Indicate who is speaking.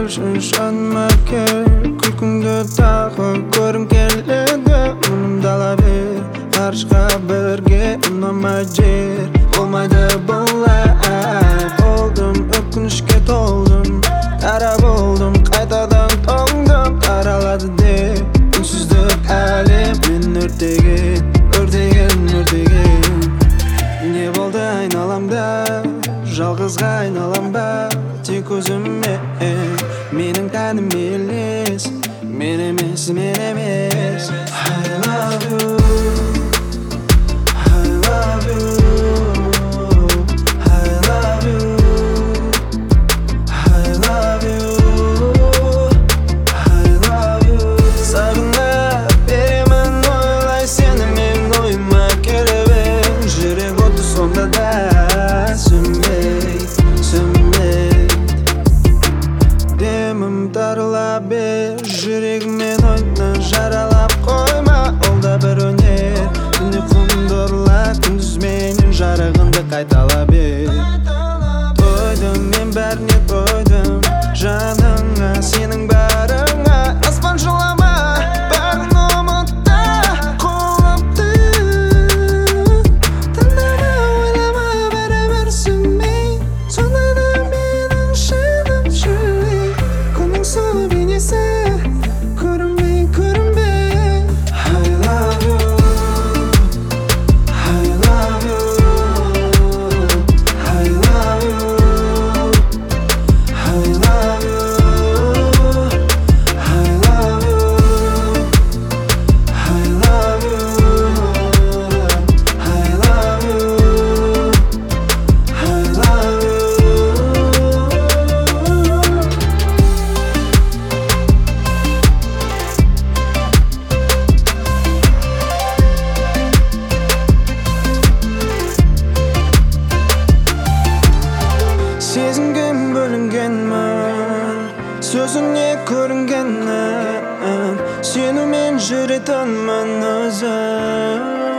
Speaker 1: Şanma ker Kulkungda taqı Ko'rim keladi Unim dala ber Qarshqa birga Unama jer Olmaydi bunlar Oldum öpkünüşke toldum Tarab oldum Qaytadan tongdim Taraladi deb Unsizlik alim Men o'rtagin Ne bo'ldi aynalamda Жалғызға айналам ба Тек өзіме Менің тәнім елес Мен емес I love you I love you I love you I love you I love you Сағынып беремін ойлай сені мен ойыма келіп Жүрек оты сонда да Демім тарыла бер Жүрегіммен ойна жаралап қойма Ол да бір өнер Түнде құндырла күндіз менің жарығынды қайтала бер Тойдым мен бәріне тойдым Жаныңа сенің барыңа Аспан жылама бәрін ұмытта Қолапты Тыңдама ойлама бәрібір сүймей Сонда да менің шыным жүрек Күнің сұлу бейнесі көрінбей I love you I love you I love you I love you I love you I love you I love you I love you Сезімге бөлінгенмін Сөзіңе көрінгенмін Сенумен жүретінмін өзім